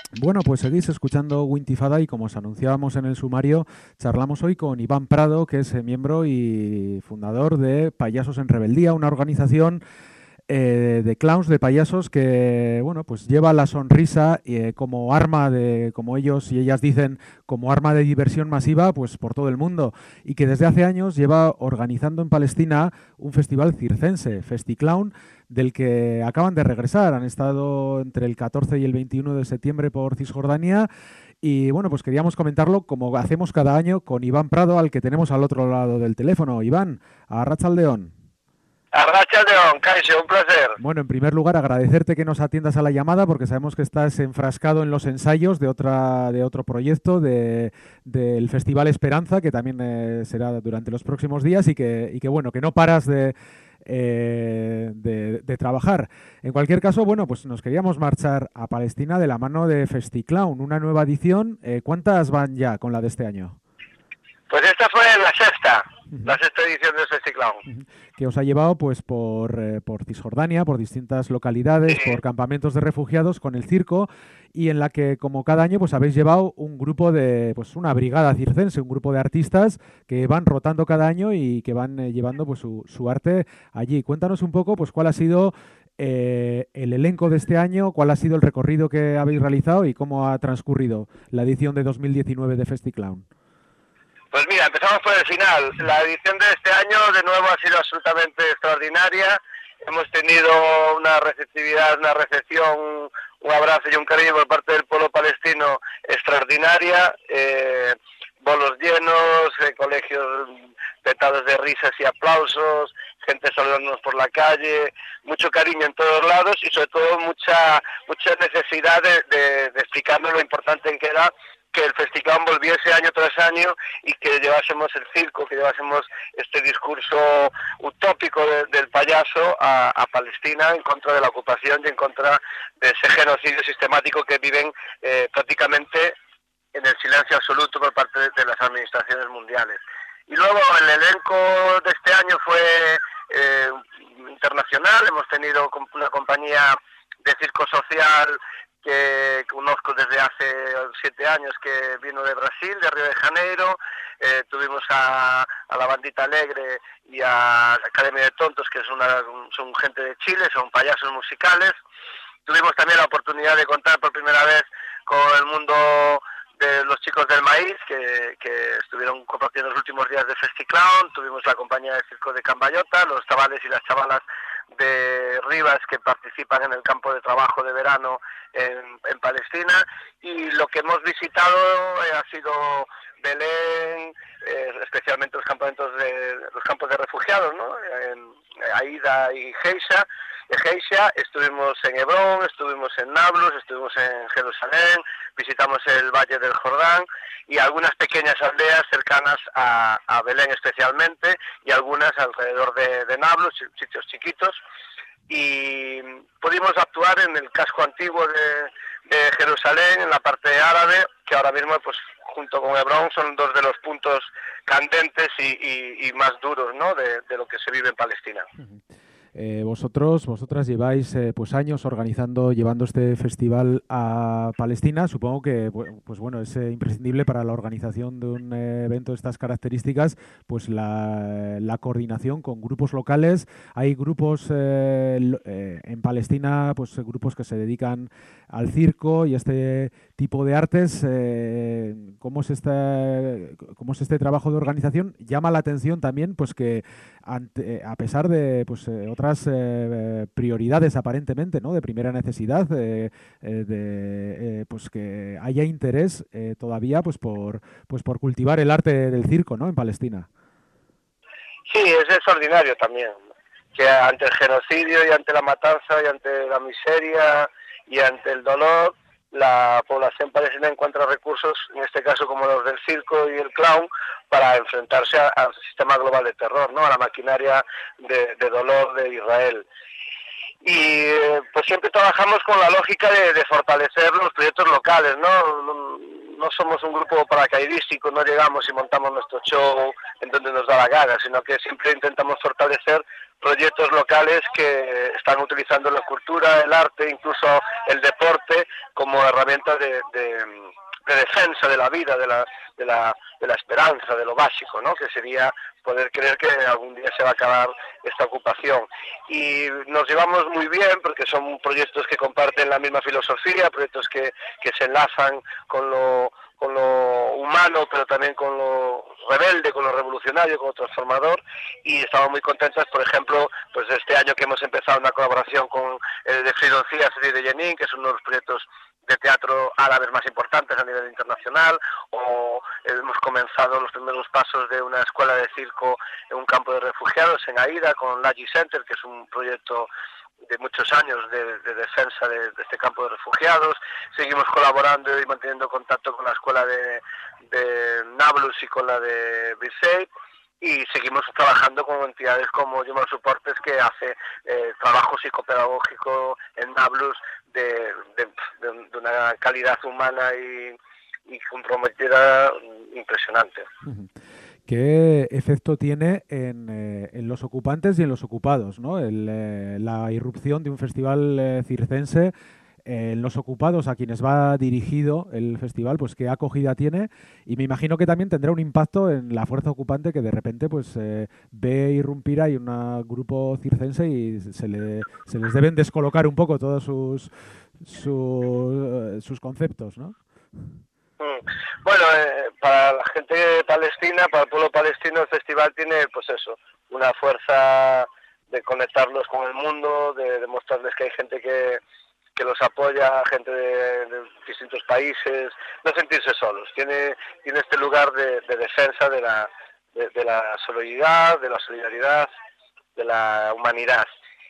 Bueno, pues seguís escuchando Wintifada y como os anunciábamos en el sumario, charlamos hoy con Iván Prado, que es miembro y fundador de Payasos en Rebeldía, una organización de clowns, de payasos que, bueno, pues lleva la sonrisa como arma de, como ellos y ellas dicen, como arma de diversión masiva, pues por todo el mundo y que desde hace años lleva organizando en Palestina un festival circense, FestiClown, del que acaban de regresar. Han estado entre el 14 y el 21 de septiembre por Cisjordania y bueno, pues queríamos comentarlo como hacemos cada año con Iván Prado, al que tenemos al otro lado del teléfono. Iván, Arratsaldeon. Arracha León, Kaisho, un placer. Bueno, en primer lugar, agradecerte que nos atiendas a la llamada porque sabemos que estás enfrascado en los ensayos de otro proyecto del Festival Esperanza, que también será durante los próximos días y que bueno, que no paras de trabajar. En cualquier caso, bueno, pues nos queríamos marchar a Palestina de la mano de FestiClown, una nueva edición. ¿Cuántas van ya con la de este año? Pues esta fue Ujú. la sexta edición del Festiclown. Ujú. Que os ha llevado pues por Cisjordania, por distintas localidades, por Sí, campamentos de refugiados con el circo y en la que como cada año pues habéis llevado un grupo de pues una brigada circense, un grupo de artistas que van rotando cada año y que van llevando pues su arte allí. Cuéntanos un poco pues cuál ha sido el elenco de este año, cuál ha sido el recorrido que habéis realizado y cómo ha transcurrido la edición de 2019 de FestiClown. pues mira, empezamos por el final. La edición de este año, de nuevo, ha sido absolutamente extraordinaria. Hemos tenido una receptividad, una recepción, un abrazo y un cariño por parte del pueblo palestino extraordinaria. Bolos llenos, colegios petados de risas y aplausos, gente saludándonos por la calle, mucho cariño en todos lados y sobre todo mucha necesidad de explicarnos lo importante que era que el festival volviese año tras año y que llevásemos el circo, que llevásemos este discurso utópico del payaso a Palestina en contra de la ocupación y en contra de ese genocidio sistemático que viven prácticamente en el silencio absoluto por parte de las administraciones mundiales. Y luego el elenco de este año fue internacional, hemos tenido una compañía de circo social que conozco desde hace 7 años, que vino de Brasil, de Río de Janeiro. Tuvimos a la Bandita Alegre y a la Academia de Tontos, que son gente de Chile, son payasos musicales. Tuvimos también la oportunidad de contar por primera vez con el mundo de los chicos del maíz, que estuvieron compartiendo los últimos días de FestiClown. Tuvimos la compañía de circo de Cambayota, los chavales y las chavalas de Rivas que participan en el campo de trabajo de verano en Palestina, y lo que hemos visitado ha sido Belén, especialmente los campamentos los campos de refugiados, ¿no? En Aida y Geisha, estuvimos en Hebrón, estuvimos en Nablus, estuvimos en Jerusalén, visitamos el Valle del Jordán y algunas pequeñas aldeas cercanas a Belén especialmente, y algunas alrededor de Nablus, sitios chiquitos, y pudimos actuar en el casco antiguo de Jerusalén, en la parte árabe, que ahora mismo, pues junto con Hebrón, son dos de los puntos candentes y más duros, ¿no?, de lo que se vive en Palestina. Vosotras lleváis pues años organizando, llevando este festival a Palestina. Supongo que pues bueno, es imprescindible para la organización de un evento de estas características, pues la coordinación con grupos locales. Hay grupos en Palestina, pues grupos que se dedican al circo y a este tipo de artes. ¿Cómo es este trabajo de organización? Llama la atención también, pues que a pesar de pues, otras prioridades aparentemente, ¿no? De primera necesidad, pues que haya interés todavía pues por cultivar el arte del circo, ¿no? En Palestina. Sí, es extraordinario también, que ante el genocidio y ante la matanza y ante la miseria y ante el dolor, la población palestina encuentra recursos, en este caso como los del circo y el clown, para enfrentarse al sistema global de terror, ¿no?, a la maquinaria de dolor de Israel. Y pues siempre trabajamos con la lógica de fortalecer los proyectos locales, ¿no? no somos un grupo paracaidístico, no llegamos y montamos nuestro show en donde nos da la gana, sino que siempre intentamos fortalecer proyectos locales que están utilizando la cultura, el arte, incluso el deporte como herramienta de defensa de la vida, de la esperanza, de lo básico, ¿no? Que sería poder creer que algún día se va a acabar esta ocupación. Y nos llevamos muy bien porque son proyectos que comparten la misma filosofía, proyectos que se enlazan con lo humano, pero también con lo rebelde, con lo revolucionario, con lo transformador, y estamos muy contentos, por ejemplo, pues este año que hemos empezado una colaboración con el de Freedom Theatre de Jenin, que es uno de los proyectos de teatro árabes más importantes a nivel internacional, o hemos comenzado los primeros pasos de una escuela de circo en un campo de refugiados en Aida con Laji Center, que es un proyecto de muchos años de defensa de este campo de refugiados. Seguimos colaborando y manteniendo contacto con la escuela de Nablus y con la de Bisey, y seguimos trabajando con entidades como Human Supportes, que hace trabajo psicopedagógico en Nablus de una calidad humana y comprometida impresionante. ¿Qué efecto tiene en los ocupantes y en los ocupados, ¿no? La irrupción de un festival circense en los ocupados, a quienes va dirigido el festival, pues qué acogida tiene, y me imagino que también tendrá un impacto en la fuerza ocupante, que de repente pues ve irrumpir ahí un grupo circense y se les deben descolocar un poco todos sus conceptos, ¿no? Bueno, para la gente palestina, para el pueblo palestino, el festival tiene, pues eso, una fuerza de conectarlos con el mundo, de demostrarles que hay gente que los apoya, gente de distintos países, no sentirse solos. Tiene este lugar de defensa de la solidaridad, de la humanidad.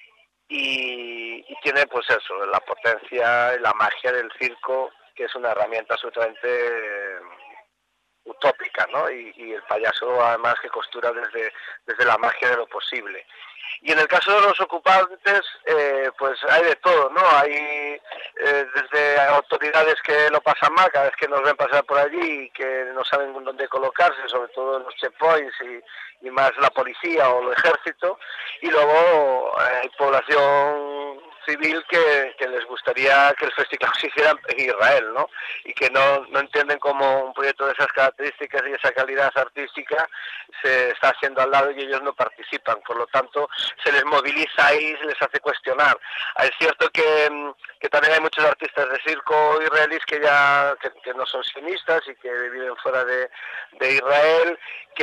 Y tiene, pues eso, la potencia y la magia del circo, que es una herramienta absolutamente utópica, ¿no? Y el payaso, además, que costura desde la magia de lo posible. Y en el caso de los ocupantes, pues hay de todo, ¿no? Hay desde autoridades que lo pasan mal cada vez que nos ven pasar por allí y que no saben dónde colocarse, sobre todo en los checkpoints y más la policía o el ejército, y luego hay población civil que les gustaría que el festival se hiciera en Israel, ¿no? Y que no entienden cómo un proyecto de esas características y esa calidad artística se está haciendo al lado y ellos no participan. Por lo tanto, se les moviliza ahí, se les hace cuestionar. Es cierto que también hay muchos artistas de circo israelíes que no son sionistas y que viven fuera de Israel,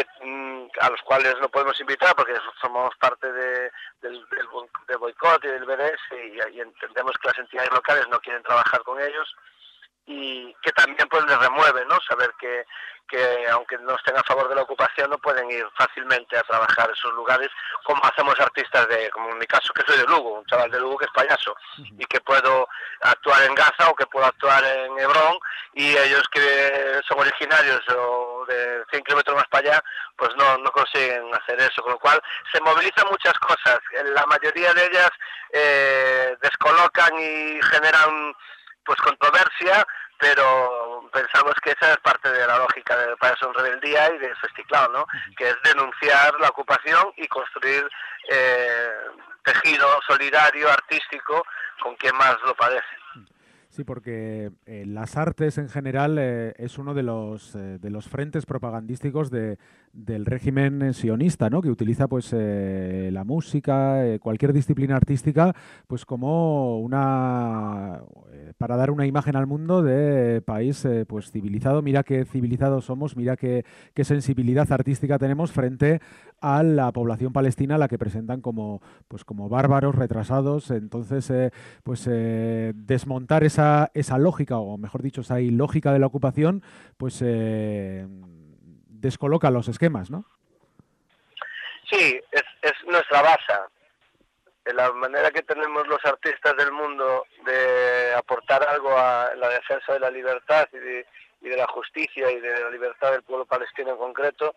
a los cuales no podemos invitar porque somos parte del boicot y del BDS, y entendemos que las entidades locales no quieren trabajar con ellos, y que también pues les remueve, ¿no? Saber que aunque no estén a favor de la ocupación, no pueden ir fácilmente a trabajar en esos lugares, como hacemos artistas como en mi caso, que soy de Lugo, un chaval de Lugo que es payaso, y que puedo actuar en Gaza o que puedo actuar en Hebrón, y ellos que son originarios o de 100 kilómetros más para allá, pues no consiguen hacer eso, con lo cual se movilizan muchas cosas. La mayoría de ellas descolocan y generan pues controversia, pero pensamos que esa es parte de la lógica del payaso en rebeldía y del festiclao, ¿no? Que es denunciar la ocupación y construir tejido solidario, artístico, con quien más lo padece. Sí, porque las artes en general es uno de los frentes propagandísticos del régimen sionista, ¿no? Que utiliza pues la música, cualquier disciplina artística, pues como para dar una imagen al mundo de país pues civilizado. Mira qué civilizados somos, mira qué sensibilidad artística tenemos frente a la población palestina, a la que presentan como bárbaros, retrasados. Entonces, desmontar esa lógica, o mejor dicho, esa ilógica de la ocupación, pues descoloca los esquemas, ¿no? Sí, es nuestra base. La manera que tenemos los artistas del mundo de aportar algo a la defensa de la libertad y de la justicia y de la libertad del pueblo palestino en concreto,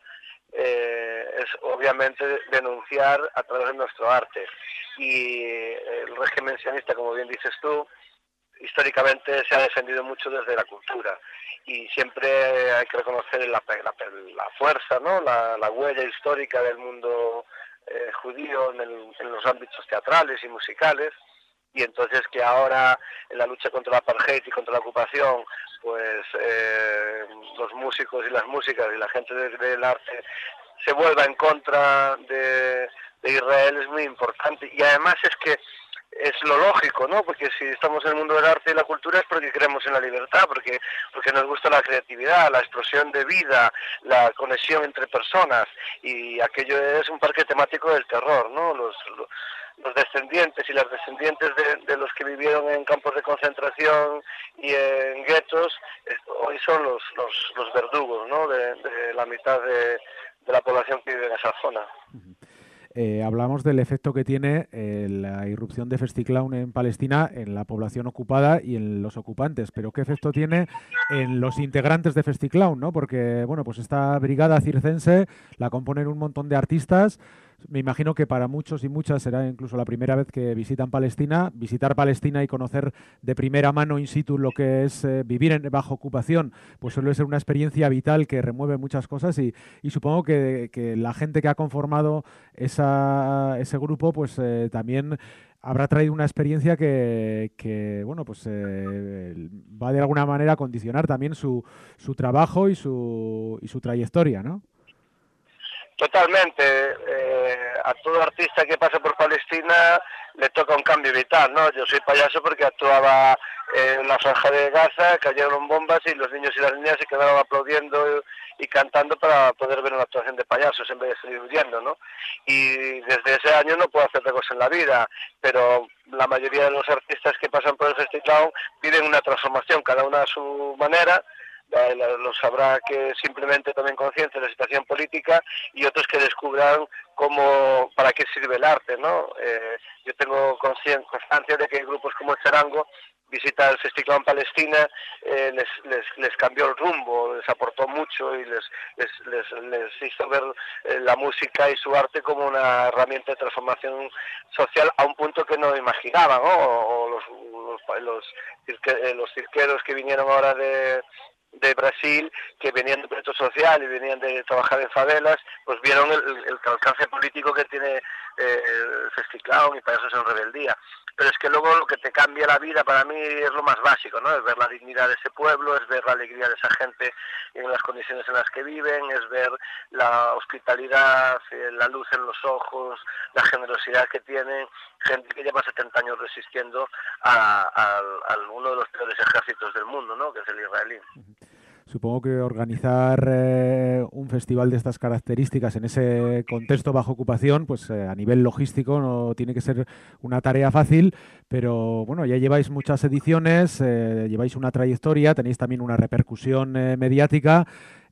es obviamente denunciar a través de nuestro arte. Y el régimen sionista, como bien dices tú, históricamente se ha defendido mucho desde la cultura y siempre hay que reconocer la fuerza, ¿no? La huella histórica del mundo judío en los ámbitos teatrales y musicales, y entonces que ahora en la lucha contra la apartheid y contra la ocupación, pues los músicos y las músicas y la gente del arte se vuelva en contra de Israel es muy importante, y además es que es lo lógico, ¿no? Porque si estamos en el mundo del arte y la cultura es porque creemos en la libertad, porque nos gusta la creatividad, la explosión de vida, la conexión entre personas, y aquello es un parque temático del terror, ¿no? Los descendientes y las descendientes de los que vivieron en campos de concentración y en guetos, hoy son los verdugos, ¿no? De la mitad de la población que vive en esa zona. Hablamos del efecto que tiene la irrupción de Festiclown en Palestina en la población ocupada y en los ocupantes, pero ¿qué efecto tiene en los integrantes de Festiclown, ¿no? Porque, bueno, pues esta brigada circense la componen un montón de artistas. Me imagino que para muchos y muchas será incluso la primera vez que visitan Palestina. Visitar Palestina y conocer de primera mano in situ lo que es vivir bajo ocupación, pues suele ser una experiencia vital que remueve muchas cosas, y supongo que la gente que ha conformado ese grupo pues también habrá traído una experiencia que bueno, pues va de alguna manera a condicionar también su trabajo y su trayectoria, ¿no? Totalmente. A todo artista que pasa por Palestina le toca un cambio vital, ¿no? Yo soy payaso porque actuaba en la franja de Gaza, cayeron bombas y los niños y las niñas se quedaron aplaudiendo y cantando para poder ver una actuación de payasos en vez de seguir huyendo, ¿no? Y desde ese año no puedo hacer otra cosa en la vida, pero la mayoría de los artistas que pasan por el Festiclown viven una transformación, cada una a su manera. Los habrá que simplemente tomen conciencia de la situación política, y otros que descubran para qué sirve el arte, ¿no? Yo tengo constancia de que grupos como el Charango visitar el Festiclown Palestina les cambió el rumbo, les aportó mucho y les hizo ver la música y su arte como una herramienta de transformación social a un punto que no imaginaban, ¿no? O los cirqueros que vinieron ahora de Brasil, que venían de proyecto social y venían de trabajar en favelas, pues vieron el alcance político que tiene el Festiclown y Payasos en Rebeldía. Pero es que luego lo que te cambia la vida para mí es lo más básico, ¿no? Es ver la dignidad de ese pueblo, es ver la alegría de esa gente en las condiciones en las que viven, es ver la hospitalidad, la luz en los ojos, la generosidad que tienen, gente que lleva 70 años resistiendo a uno de los peores ejércitos del mundo, ¿no? Que es el israelí. Supongo que organizar un festival de estas características en ese contexto bajo ocupación, pues a nivel logístico no tiene que ser una tarea fácil, pero bueno, ya lleváis muchas ediciones, lleváis una trayectoria, tenéis también una repercusión mediática.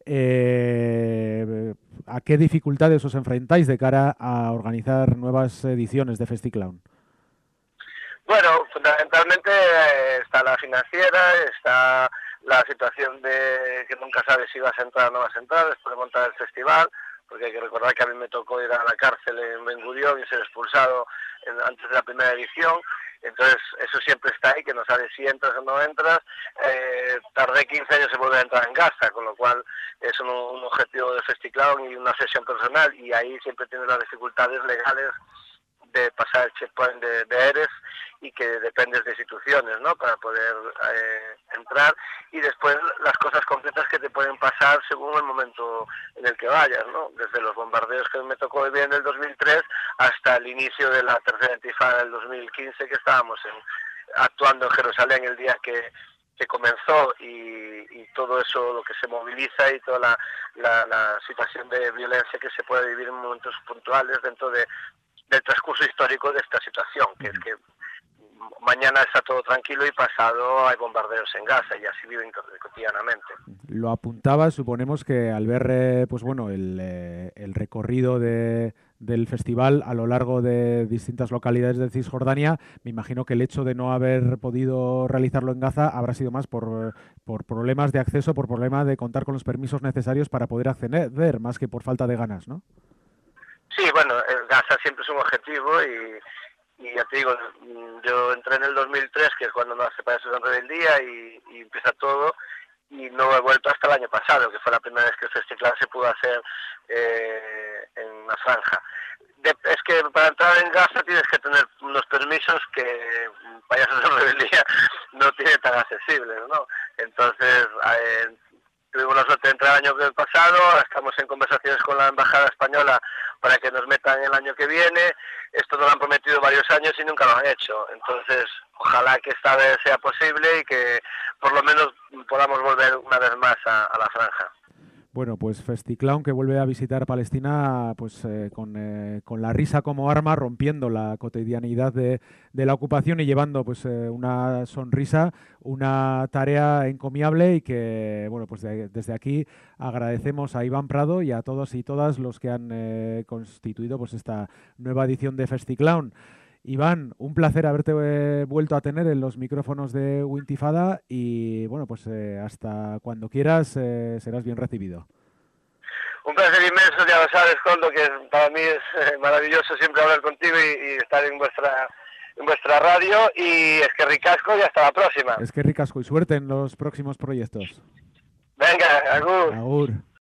¿A qué dificultades os enfrentáis de cara a organizar nuevas ediciones de Festiclown? Bueno, fundamentalmente está la financiera, está la situación de que nunca sabes si vas a entrar o no vas a entrar después de montar el festival, porque hay que recordar que a mí me tocó ir a la cárcel en Ben Gurión y ser expulsado antes de la primera edición. Entonces eso siempre está ahí, que no sabes si entras o no entras. Tardé 15 años en volver a entrar en Gaza, con lo cual es un objetivo de Festiclown y una sesión personal, y ahí siempre tienes las dificultades legales de pasar el checkpoint de Erez, y que dependes de instituciones, ¿no? Para poder entrar, y después las cosas concretas que te pueden pasar según el momento en el que vayas, ¿no? Desde los bombardeos que me tocó vivir en el 2003 hasta el inicio de la tercera intifada del 2015, que estábamos actuando en Jerusalén el día que comenzó, y todo eso, lo que se moviliza y toda la situación de violencia que se puede vivir en momentos puntuales dentro del transcurso histórico de esta situación, que es que mañana está todo tranquilo y pasado hay bombardeos en Gaza, y así viven cotidianamente. Lo apuntaba, suponemos que al ver pues bueno, el recorrido del festival a lo largo de distintas localidades de Cisjordania, me imagino que el hecho de no haber podido realizarlo en Gaza habrá sido más por problemas de acceso, por problemas de contar con los permisos necesarios para poder acceder, más que por falta de ganas, ¿no? Sí, bueno, Gaza siempre es un objetivo, y ya te digo, yo entré en el 2003, que es cuando nace Payasos en Rebeldía, y empieza todo, y no he vuelto hasta el año pasado, que fue la primera vez que el festival se pudo hacer en la franja. Es que para entrar en Gaza tienes que tener unos permisos que Payasos en Rebeldía no tiene tan accesibles, ¿no? Entonces, tuvimos la suerte de entrar el año pasado, ahora estamos en conversaciones con la Embajada Española para que nos metan el año que viene. Esto nos lo han prometido varios años y nunca lo han hecho. Entonces, ojalá que esta vez sea posible y que por lo menos podamos volver una vez más a la franja. Bueno, pues FestiClown que vuelve a visitar Palestina pues con la risa como arma, rompiendo la cotidianidad de la ocupación y llevando pues una sonrisa, una tarea encomiable y que, bueno, pues desde aquí agradecemos a Iván Prado y a todos y todas los que han constituido pues esta nueva edición de FestiClown. Iván, un placer haberte vuelto a tener en los micrófonos de Wintifada y bueno, pues hasta cuando quieras serás bien recibido. Un placer inmenso, ya lo sabes, Coldo, que para mí es maravilloso siempre hablar contigo y estar en vuestra radio, y es que ricasco y hasta la próxima. Es que ricasco y suerte en los próximos proyectos. Venga, agur. Agur.